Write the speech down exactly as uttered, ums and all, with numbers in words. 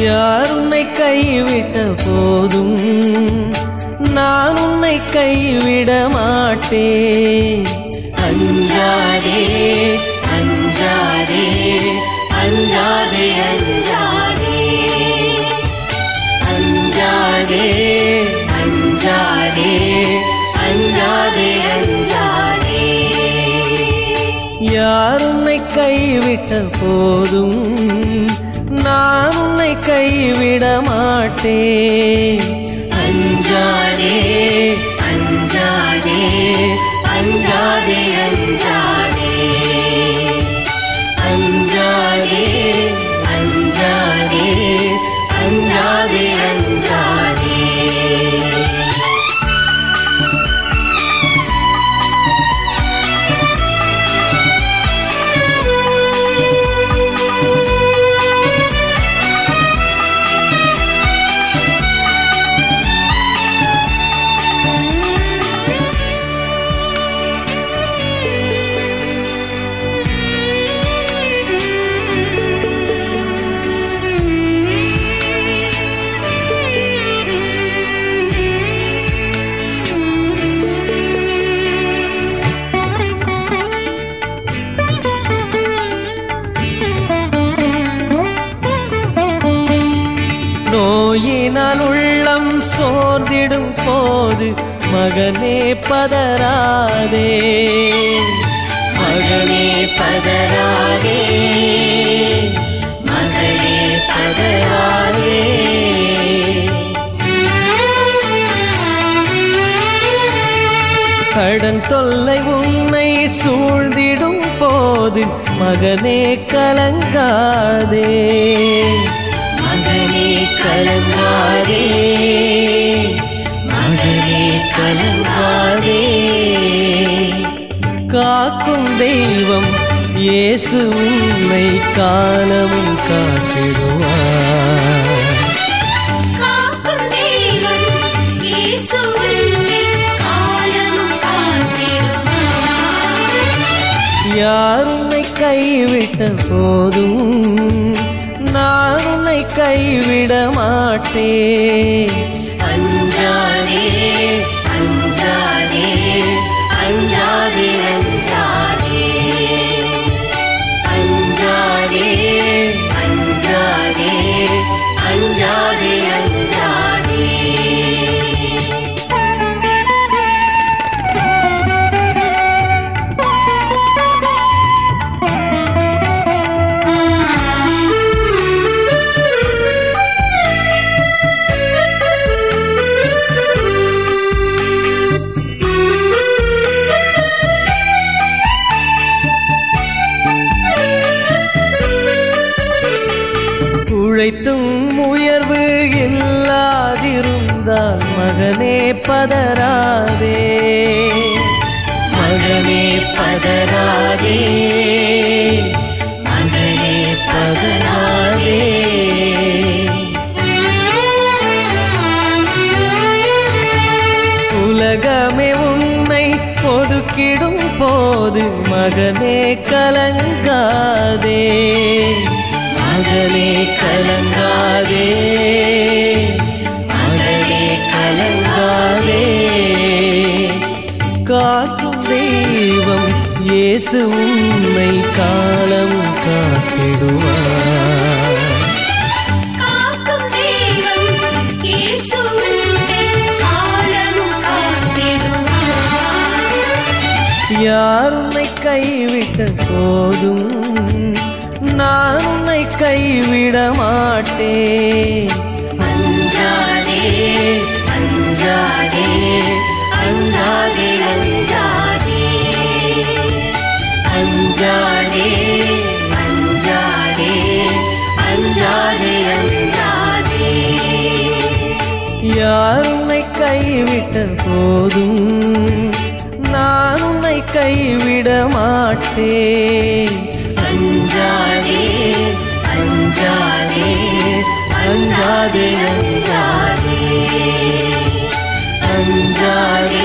யார் உன்னை கைவிட்ட போதும் நான் உன்னை கைவிட மாட்டேன். அஞ்சாதே அஞ்சாதே அஞ்சாதே அஞ்சாதே அஞ்சாதே அஞ்சாதே அஞ்சாதே அஞ்சாதே. யார் உன்னை கைவிட்ட போதும் நான் உன்னை கைவிட மாட்டேன். அஞ்சாதே அஞ்சாதே அஞ்சாதே அஞ்சாதே அஞ்சாதே அஞ்சாதே அஞ்சாதே அஞ்சாதே. நோயினால் உள்ளம் சோர்ந்திடும் போது மகனே பதறாதே, மகனே பதறாதே, மகனே பதறாதே. கடன் தொல்லை உன்னை சூழ்ந்திடும் போது மகனே கலங்காதே, மகனே கலங்காதே, மகனே கலங்காதே. காக்கும் தெய்வம் இயேசு உன்னை காலமும் காத்திடுவார். காக்கும் தெய்வம் இயேசு உன்னை காலமும் காத்திடுவார். யார் உன்னை கைவிட்ட போதும் நான் உன்னை கைவிட மாட்டேன். அஞ்சாதே அஞ்சாதே அஞ்சாதே அஞ்சாதே அஞ்சாதே அஞ்சாதே அஞ்சாதே அஞ்சாதே. உழைத்தும் உயர்வு இல்லாதிருந்தால் மகனே பதறாதே, மகனே பதறாதே, மகனே பதறாதே. உலகமே உன்னை ஒதுக்கிடும் போது மகனே கலங்காதே, மகனே கலங்காதே, மகனே கலங்காதே. காக்கும் தெய்வம் இயேசு உன்னை காலம் காத்திடுவார். காக்கும் தெய்வம் இயேசு உன்னை காலமும் காத்திடுவார். யார் உன்னை கைவிட்ட போதும் நான் உன்னை கைவிட மாட்டேன். அஞ்சாதே அஞ்சாதே அஞ்சாதே அஞ்சாதே அஞ்சாதே அஞ்சாதே அஞ்சாதே அஞ்சாதே. யார் உன்னை கைவிட்ட போதும் நான் உன்னை கைவிட மாட்டேன். அஞ்சாதே அஞ்சாதே அஞ்சாதே அஞ்சாதே அஞ்சாதே